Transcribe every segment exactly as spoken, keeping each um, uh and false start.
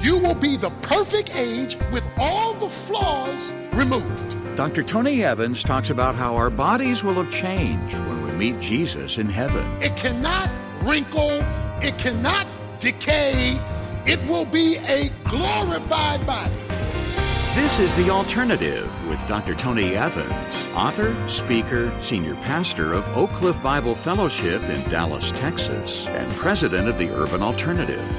you will be the perfect age with all the flaws removed. Doctor Tony Evans talks about how our bodies will have changed when we meet Jesus in heaven. It cannot wrinkle. It cannot decay. It will be a glorified body. This is The Alternative with Doctor Tony Evans, author, speaker, senior pastor of Oak Cliff Bible Fellowship in Dallas, Texas, and president of the Urban Alternative.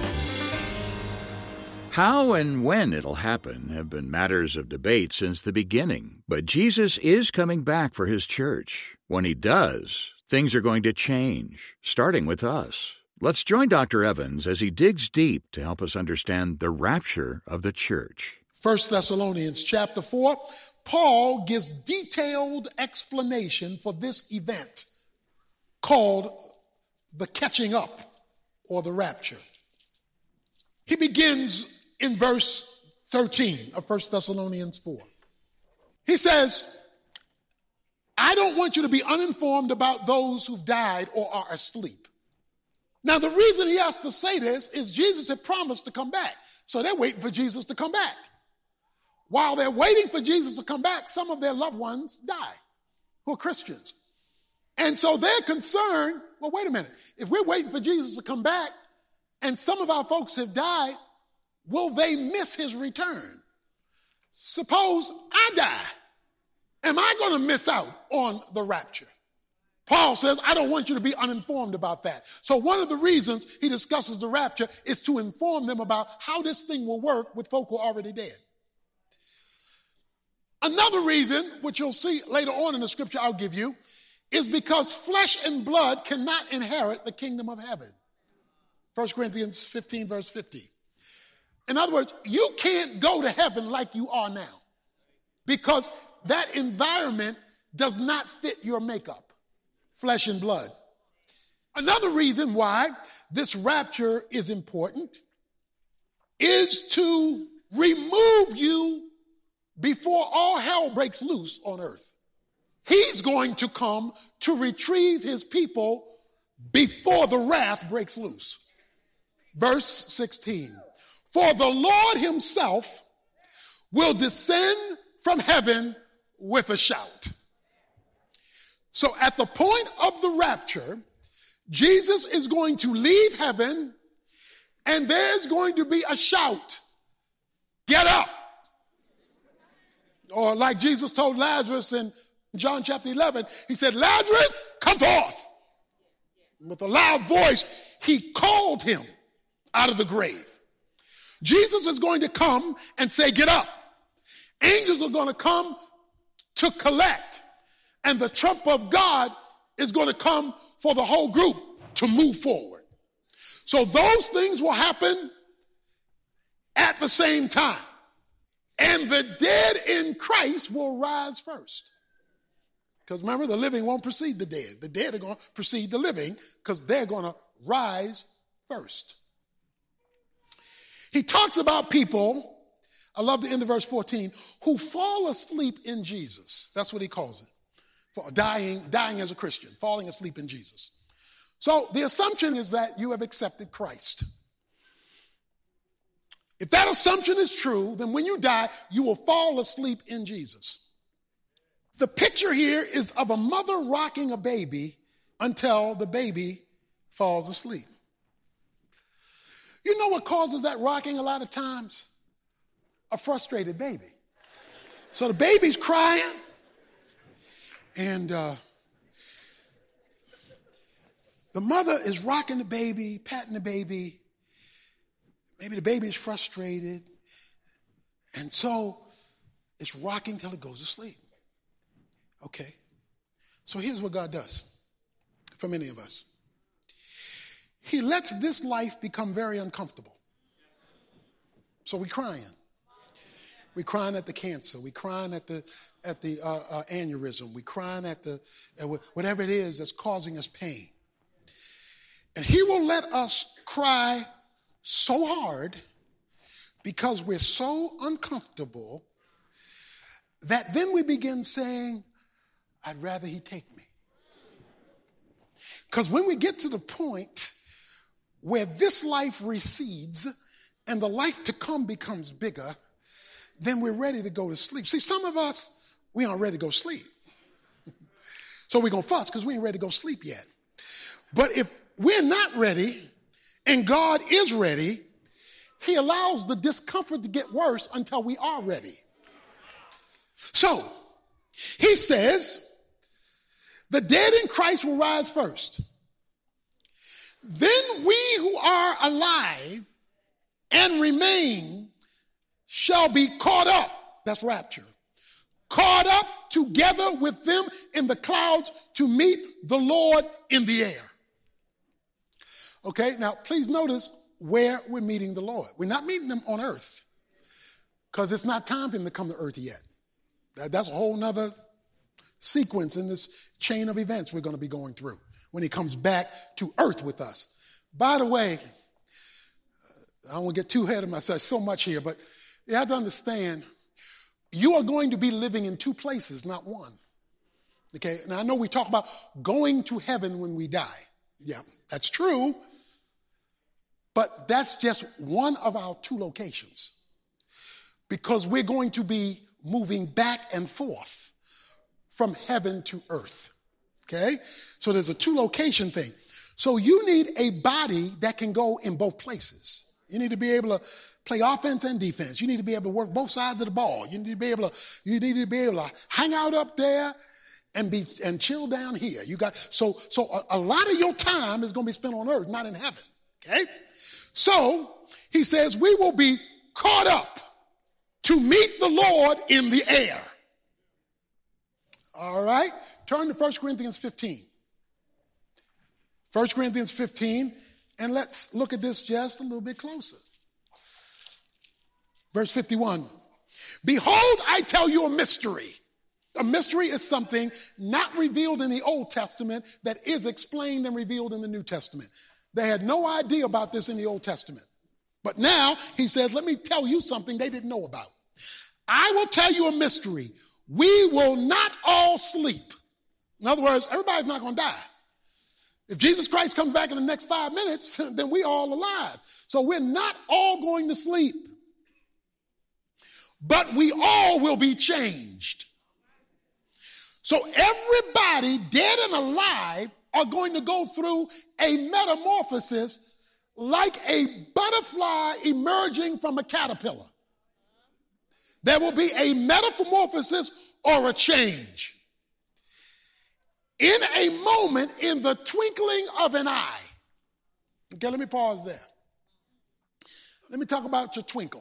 How and when it'll happen have been matters of debate since the beginning, but Jesus is coming back for his church. When he does, things are going to change, starting with us. Let's join Doctor Evans as he digs deep to help us understand the rapture of the church. First Thessalonians chapter four, Paul gives detailed explanation for this event called the catching up or the rapture. He begins in verse thirteen of First Thessalonians four. He says, I don't want you to be uninformed about those who've died or are asleep. Now, the reason he has to say this is Jesus had promised to come back. So they're waiting for Jesus to come back. While they're waiting for Jesus to come back, some of their loved ones die who are Christians. And so they're concerned, well, wait a minute. If we're waiting for Jesus to come back and some of our folks have died, will they miss his return? Suppose I die. Am I going to miss out on the rapture? Paul says, I don't want you to be uninformed about that. So one of the reasons he discusses the rapture is to inform them about how this thing will work with folk who are already dead. Another reason, which you'll see later on in the scripture I'll give you, is because flesh and blood cannot inherit the kingdom of heaven. First Corinthians fifteen, verse fifty. In other words, you can't go to heaven like you are now because that environment does not fit your makeup. Flesh and blood. Another reason why this rapture is important is to remove you before all hell breaks loose on earth. He's going to come to retrieve his people before the wrath breaks loose. Verse sixteen. For the Lord himself will descend from heaven with a shout. So at the point of the rapture, Jesus is going to leave heaven and there's going to be a shout. Get up. Or like Jesus told Lazarus in John chapter eleven, he said, Lazarus, come forth. With a loud voice, he called him out of the grave. Jesus is going to come and say, get up. Angels are going to come to collect. And the trump of God is going to come for the whole group to move forward. So those things will happen at the same time. And the dead in Christ will rise first. Because remember, the living won't precede the dead. The dead are going to precede the living because they're going to rise first. He talks about people, I love the end of verse fourteen, who fall asleep in Jesus. That's what he calls it. For dying, dying as a Christian, falling asleep in Jesus. So the assumption is that you have accepted Christ. If that assumption is true, then when you die, you will fall asleep in Jesus. The picture here is of a mother rocking a baby until the baby falls asleep. You know what causes that rocking a lot of times? A frustrated baby. So the baby's crying, and uh, the mother is rocking the baby, patting the baby. Maybe the baby is frustrated, and so it's rocking till it goes to sleep. Okay. So here's what God does for many of us. He lets this life become very uncomfortable. So we're crying. We're crying at the cancer. We're crying at the at the uh, uh, aneurysm. We're crying at the uh, whatever it is that's causing us pain. And he will let us cry so hard because we're so uncomfortable that then we begin saying, I'd rather he take me. Because when we get to the point where this life recedes and the life to come becomes bigger, then we're ready to go to sleep. See, some of us, we aren't ready to go sleep. So we're going to fuss because we ain't ready to go sleep yet. But if we're not ready and God is ready, he allows the discomfort to get worse until we are ready. So he says, the dead in Christ will rise first. Then we who are alive and remain shall be caught up. That's rapture. Caught up together with them in the clouds to meet the Lord in the air. Okay, now please notice where we're meeting the Lord. We're not meeting him on earth because it's not time for him to come to earth yet. That, that's a whole nother sequence in this chain of events we're going to be going through when he comes back to earth with us. By the way, I don't want to get too ahead of myself, so much here, but you have to understand, you are going to be living in two places, not one. Okay, now I know we talk about going to heaven when we die. Yeah, that's true. But that's just one of our two locations. Because we're going to be moving back and forth from heaven to earth. Okay? So there's a two location thing. So you need a body that can go in both places. You need to be able to play offense and defense. You need to be able to work both sides of the ball. You need to be able to, you need to be able to hang out up there and be and chill down here. You got so so a, a lot of your time is going to be spent on earth, not in heaven. Okay? So he says we will be caught up to meet the Lord in the air. All right? Turn to First Corinthians fifteen. First Corinthians fifteen, and let's look at this just a little bit closer. Verse fifty-one. Behold, I tell you a mystery. A mystery is something not revealed in the Old Testament that is explained and revealed in the New Testament. They had no idea about this in the Old Testament. But now he says, let me tell you something they didn't know about. I will tell you a mystery. We will not all sleep. In other words, everybody's not going to die. If Jesus Christ comes back in the next five minutes, then we're all alive. So we're not all going to sleep. But we all will be changed. So everybody, dead and alive, are going to go through a metamorphosis like a butterfly emerging from a caterpillar. There will be a metamorphosis or a change. In a moment, in the twinkling of an eye. Okay, let me pause there. Let me talk about your twinkle.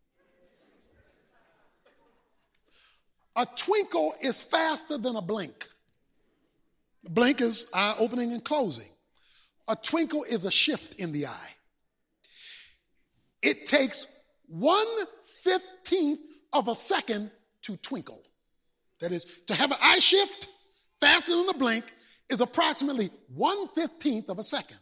A twinkle is faster than a blink. A blink is eye opening and closing. A twinkle is a shift in the eye. It takes one fifteenth of a second to twinkle. That is, to have an eye shift faster than a blink is approximately one fifteenth of a second.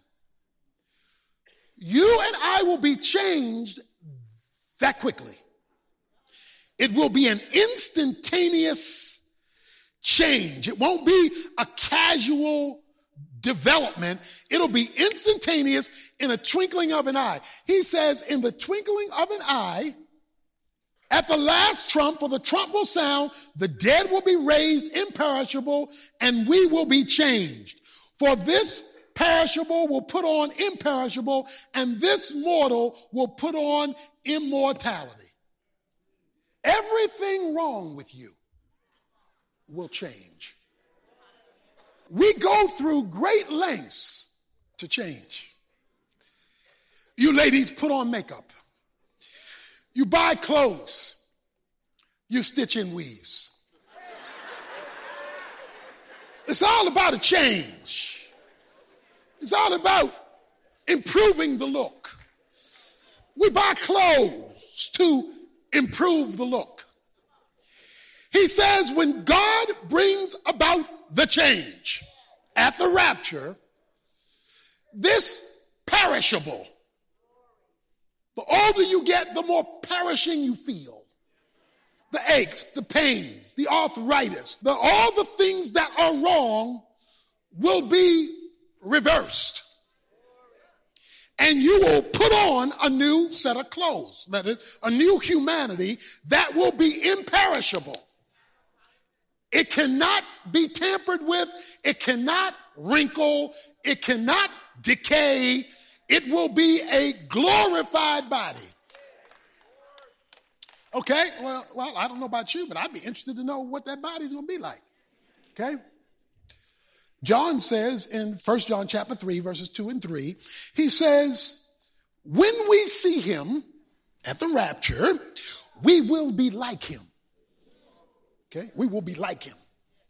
You and I will be changed that quickly. It will be an instantaneous change. It won't be a casual development. It'll be instantaneous in a twinkling of an eye. He says, in the twinkling of an eye, at the last trump, for the trump will sound, the dead will be raised imperishable, and we will be changed. For this perishable will put on imperishable, and this mortal will put on immortality. Everything wrong with you will change. We go through great lengths to change. You ladies put on makeup. You buy clothes. You stitch in weaves. It's all about a change. It's all about improving the look. We buy clothes to improve the look. He says when God brings about the change at the rapture, this perishable, the older you get, the more perishing you feel. The aches, the pains, the arthritis, the, all the things that are wrong will be reversed. and you will put on a new set of clothes, that is, a new humanity that will be imperishable. It cannot be tampered with. It cannot wrinkle. It cannot decay. It will be a glorified body. Okay, well, well, I don't know about you, but I'd be interested to know what that body's going to be like. Okay? John says in First John chapter three, verses two and three, he says, when we see him at the rapture, we will be like him. Okay? We will be like him.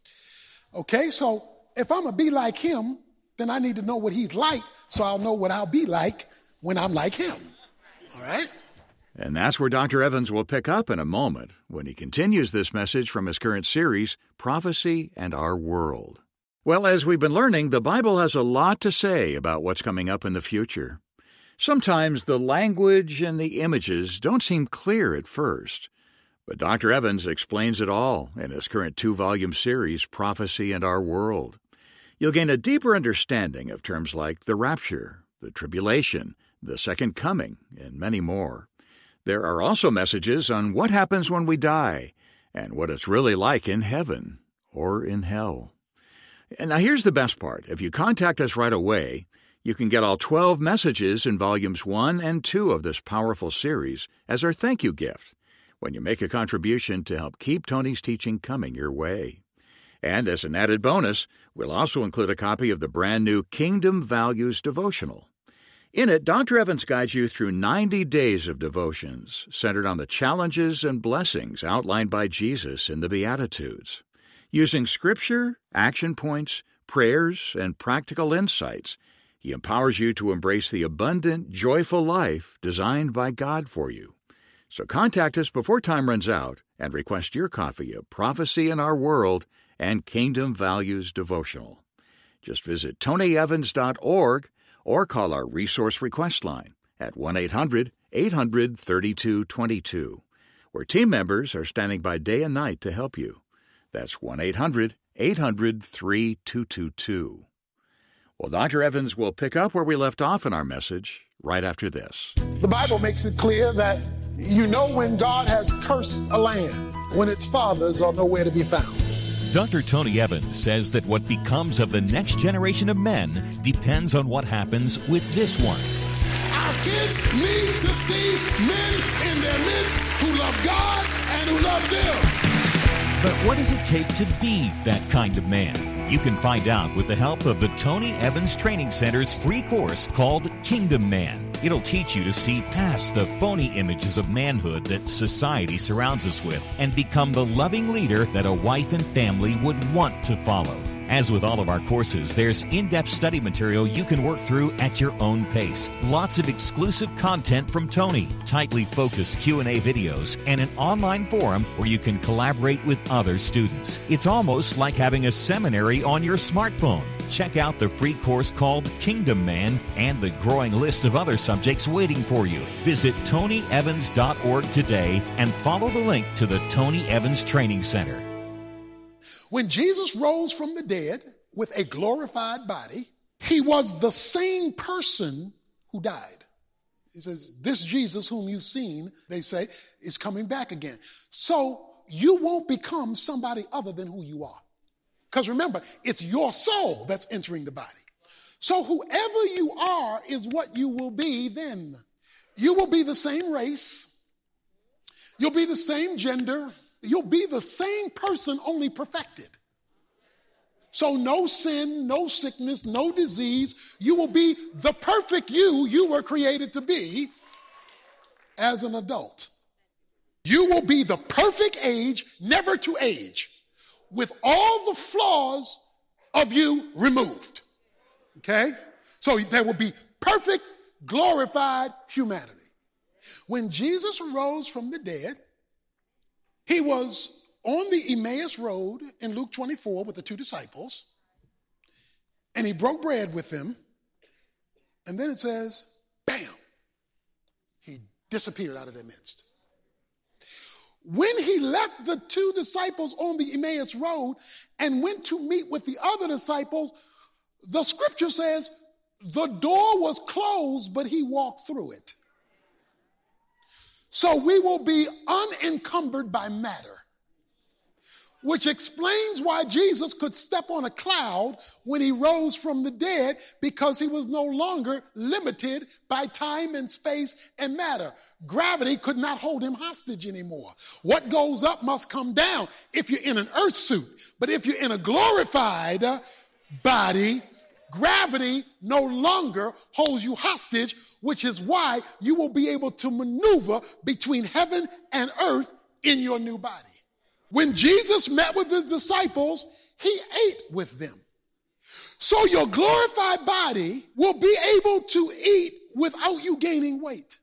Okay, so if I'm going to be like him, then I need to know what he's like so I'll know what I'll be like when I'm like him. All right? And that's where Doctor Evans will pick up in a moment when he continues this message from his current series, Prophecy and Our World. Well, as we've been learning, the Bible has a lot to say about what's coming up in the future. Sometimes the language and the images don't seem clear at first, but Doctor Evans explains it all in his current two-volume series, Prophecy and Our World. You'll gain a deeper understanding of terms like the rapture, the tribulation, the second coming, and many more. There are also messages on what happens when we die and what it's really like in heaven or in hell. And now here's the best part. If you contact us right away, you can get all twelve messages in volumes one and two of this powerful series as our thank you gift when you make a contribution to help keep Tony's teaching coming your way. And as an added bonus, we'll also include a copy of the brand new Kingdom Values devotional. In it, Doctor Evans guides you through ninety days of devotions centered on the challenges and blessings outlined by Jesus in the Beatitudes. Using scripture, action points, prayers, and practical insights, he empowers you to embrace the abundant, joyful life designed by God for you. So contact us before time runs out and request your copy of Prophecy in Our World and Kingdom Values devotional. Just visit tony evans dot org or call our resource request line at one eight hundred eight hundred thirty-two twenty-two, where team members are standing by day and night to help you. That's one eight hundred eight hundred thirty-two twenty-two. Well, Doctor Evans will pick up where we left off in our message right after this. The Bible makes it clear that you know when God has cursed a land, when its fathers are nowhere to be found. Doctor Tony Evans says that what becomes of the next generation of men depends on what happens with this one. Our kids need to see men in their midst who love God and who love them. But what does it take to be that kind of man? You can find out with the help of the Tony Evans Training Center's free course called Kingdom Man. It'll teach you to see past the phony images of manhood that society surrounds us with and become the loving leader that a wife and family would want to follow. As with all of our courses, there's in-depth study material you can work through at your own pace. Lots of exclusive content from Tony, tightly focused Q and A videos, and an online forum where you can collaborate with other students. It's almost like having a seminary on your smartphone. Check out the free course called Kingdom Man and the growing list of other subjects waiting for you. Visit tony evans dot org today and follow the link to the Tony Evans Training Center. When Jesus rose from the dead with a glorified body, he was the same person who died. He says, this Jesus whom you've seen, they say, is coming back again. So you won't become somebody other than who you are. Because remember, it's your soul that's entering the body. So whoever you are is what you will be then. You will be the same race. You'll be the same gender. You'll be the same person, only perfected. So no sin, no sickness, no disease. You will be the perfect you you were created to be as an adult. You will be the perfect age, never to age, with all the flaws of you removed. Okay? So there will be perfect, glorified humanity. When Jesus rose from the dead, he was on the Emmaus Road in Luke twenty-four with the two disciples, and he broke bread with them, and then it says, bam, he disappeared out of their midst. When he left the two disciples on the Emmaus Road and went to meet with the other disciples, the scripture says The door was closed, but he walked through it. So we will be unencumbered by matter, which explains why Jesus could step on a cloud when he rose from the dead, because he was no longer limited by time and space and matter. Gravity could not hold him hostage anymore. What goes up must come down if you're in an earth suit. But if you're in a glorified body, gravity no longer holds you hostage, which is why you will be able to maneuver between heaven and earth in your new body. When Jesus met with his disciples, he ate with them. So your glorified body will be able to eat without you gaining weight.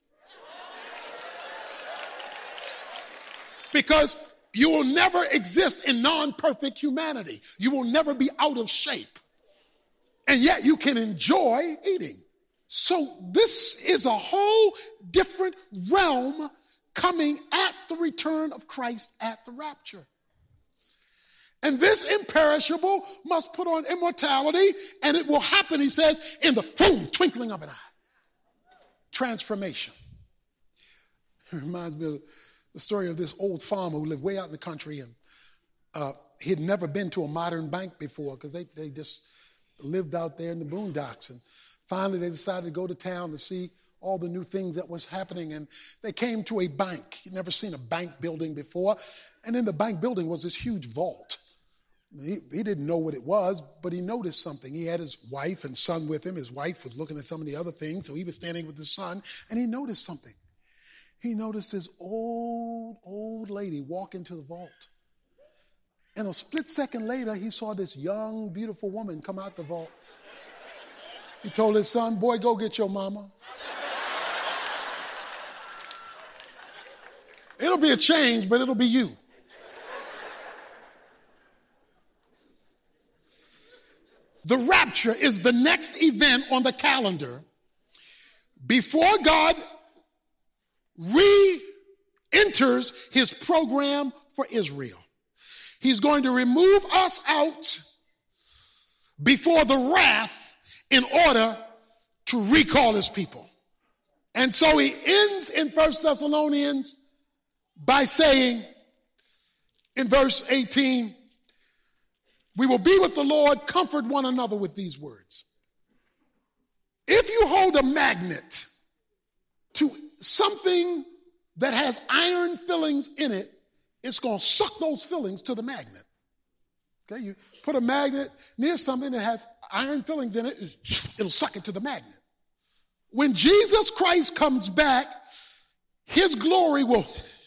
Because you will never exist in non-perfect humanity. You will never be out of shape. And yet you can enjoy eating. So this is a whole different realm coming at the return of Christ at the rapture. And this imperishable must put on immortality, and it will happen, he says, in the boom, twinkling of an eye. Transformation. It reminds me of the story of this old farmer who lived way out in the country, and uh, he had never been to a modern bank before because they, they just lived out there in the boondocks. And finally they decided to go to town to see all the new things that was happening, and they came to a bank. He'd never seen a bank building before, and in the bank building was this huge vault. He, he didn't know what it was, but he noticed something. He had his wife and son with him. His wife was looking at some of the other things, so he was standing with his son, and he noticed something. He noticed this old, old lady walk into the vault. And a split second later, he saw this young, beautiful woman come out the vault. He told his son, boy, go get your mama. It'll be a change, but it'll be you. The rapture is the next event on the calendar before God re-enters his program for Israel. He's going to remove us out before the wrath in order to recall his people. And so he ends in First Thessalonians by saying in verse eighteen, we will be with the Lord, comfort one another with these words. If you hold a magnet to something that has iron fillings in it, it's going to suck those fillings to the magnet. Okay, you put a magnet near something that has iron fillings in it, it'll suck it to the magnet. When Jesus Christ comes back, his glory will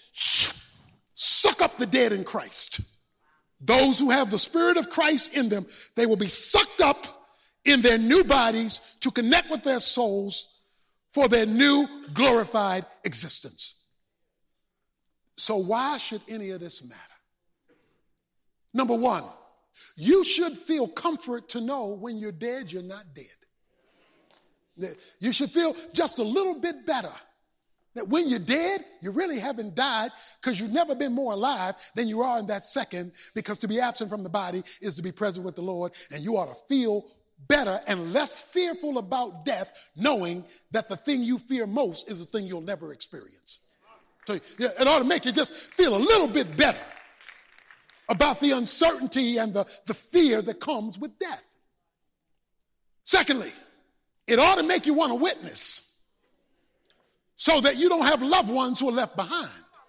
suck up the dead in Christ. Those who have the Spirit of Christ in them, they will be sucked up in their new bodies to connect with their souls for their new glorified existence. So why should any of this matter? Number one, you should feel comfort to know when you're dead, you're not dead. You should feel just a little bit better that when you're dead, you really haven't died, because you've never been more alive than you are in that second, because to be absent from the body is to be present with the Lord, and you ought to feel better and less fearful about death, knowing that the thing you fear most is the thing you'll never experience. So yeah, it ought to make you just feel a little bit better about the uncertainty and the, the fear that comes with death. Secondly, it ought to make you want to witness, so that you don't have loved ones who are left behind.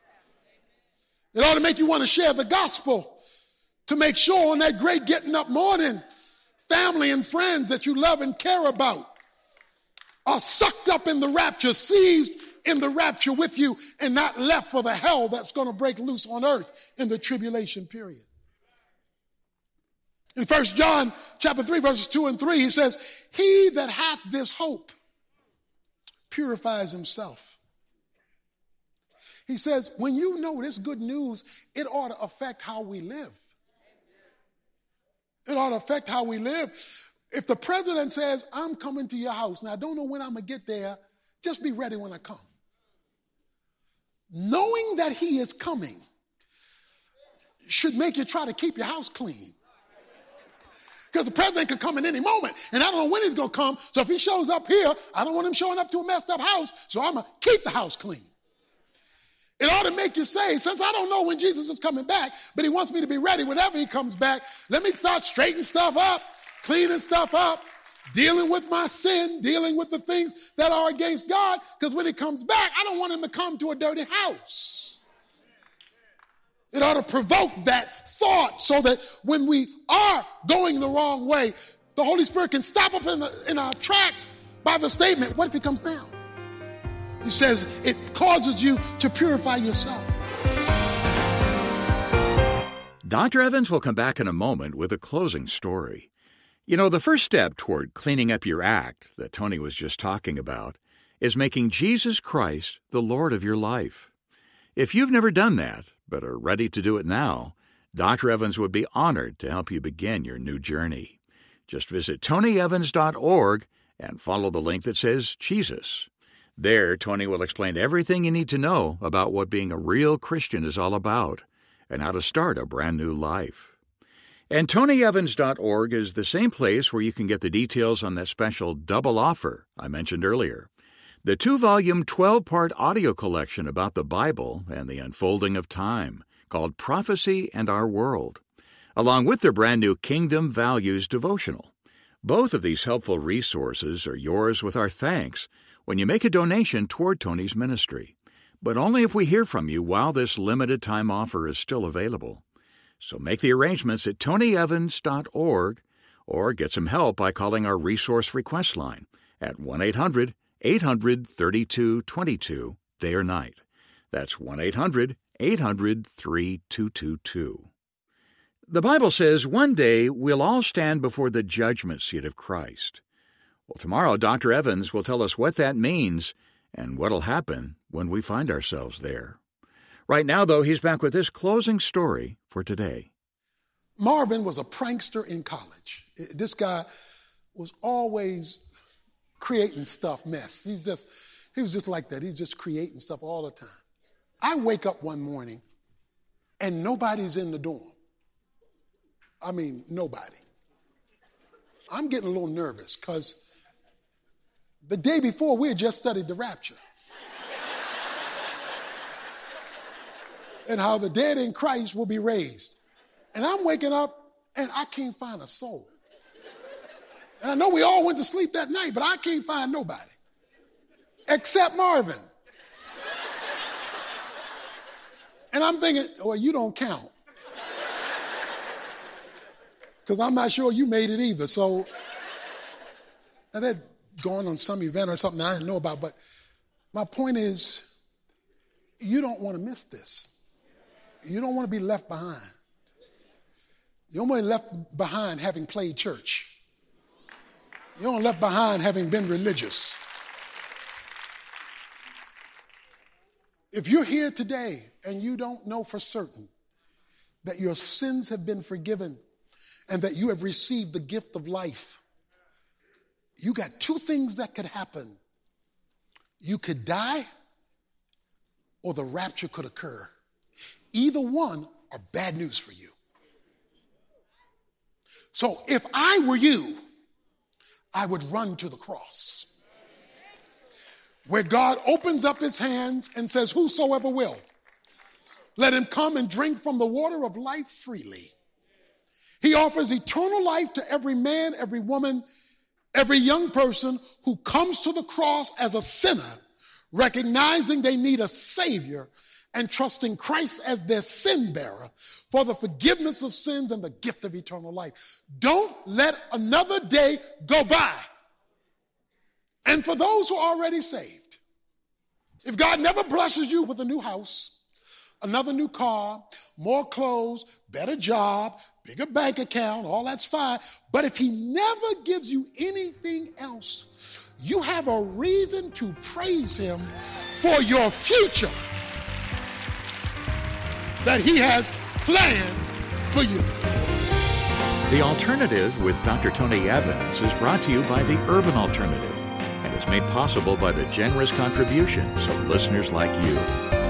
It ought to make you want to share the gospel, to make sure on that great getting up morning, family and friends that you love and care about are sucked up in the rapture, seized in the rapture with you, and not left for the hell that's going to break loose on earth in the tribulation period. In First John chapter three, verses two and three, he says, he that hath this hope purifies himself. He says, when you know this good news, it ought to affect how we live. It ought to affect how we live. If the president says, I'm coming to your house, now I don't know when I'm going to get there, just be ready when I come. Knowing that he is coming should make you try to keep your house clean. Because the president could come in any moment, and I don't know when he's going to come. So if he shows up here, I don't want him showing up to a messed up house, so I'm going to keep the house clean. It ought to make you say, since I don't know when Jesus is coming back, but he wants me to be ready whenever he comes back, let me start straightening stuff up, cleaning stuff up, dealing with my sin, dealing with the things that are against God, because when he comes back, I don't want him to come to a dirty house. It ought to provoke that thought so that when we are going the wrong way, the Holy Spirit can stop up in, the, in our tracks by the statement, what if he comes down? He says it causes you to purify yourself. Doctor Evans will come back in a moment with a closing story. You know, the first step toward cleaning up your act that Tony was just talking about is making Jesus Christ the Lord of your life. If you've never done that, but are ready to do it now, Doctor Evans would be honored to help you begin your new journey. Just visit tony evans dot org and follow the link that says Jesus. There, Tony will explain everything you need to know about what being a real Christian is all about and how to start a brand new life. And tony evans dot org is the same place where you can get the details on that special double offer I mentioned earlier. The two-volume, twelve-part audio collection about the Bible and the unfolding of time, called Prophecy and Our World, along with their brand new Kingdom Values devotional. Both of these helpful resources are yours with our thanks when you make a donation toward Tony's ministry, but only if we hear from you while this limited-time offer is still available. So make the arrangements at tony evans dot org or get some help by calling our resource request line at one eight hundred eight hundred thirty-two twenty-two day or night. That's one eight hundred eight hundred thirty-two twenty-two. The Bible says one day we'll all stand before the judgment seat of Christ. Well, tomorrow Doctor Evans will tell us what that means and what'll happen when we find ourselves there. Right now, though, he's back with this closing story for today. Marvin was a prankster in college. This guy was always creating stuff, mess. He was just, he was just like that. He was just creating stuff all the time. I wake up one morning and nobody's in the dorm. I mean, nobody. I'm getting a little nervous because the day before we had just studied the rapture and how the dead in Christ will be raised. And I'm waking up and I can't find a soul. And I know we all went to sleep that night, but I can't find nobody except Marvin. And I'm thinking, well, you don't count. Because I'm not sure you made it either. So, and they'd gone on some event or something I didn't know about. But my point is, you don't want to miss this. You don't want to be left behind. You don't want to be left behind having played church. You don't want to be left behind having been religious. If you're here today and you don't know for certain that your sins have been forgiven and that you have received the gift of life, you got two things that could happen. You could die or the rapture could occur. Either one are bad news for you. So if I were you, I would run to the cross, where God opens up his hands and says, whosoever will, let him come and drink from the water of life freely. He offers eternal life to every man, every woman, every young person who comes to the cross as a sinner, recognizing they need a Savior and trusting Christ as their sin bearer for the forgiveness of sins and the gift of eternal life. Don't let another day go by. And for those who are already saved, if God never blesses you with a new house, another new car, more clothes, better job, bigger bank account, all that's fine. But if he never gives you anything else, you have a reason to praise him for your future that he has planned for you. The Alternative with Doctor Tony Evans is brought to you by the Urban Alternative and is made possible by the generous contributions of listeners like you.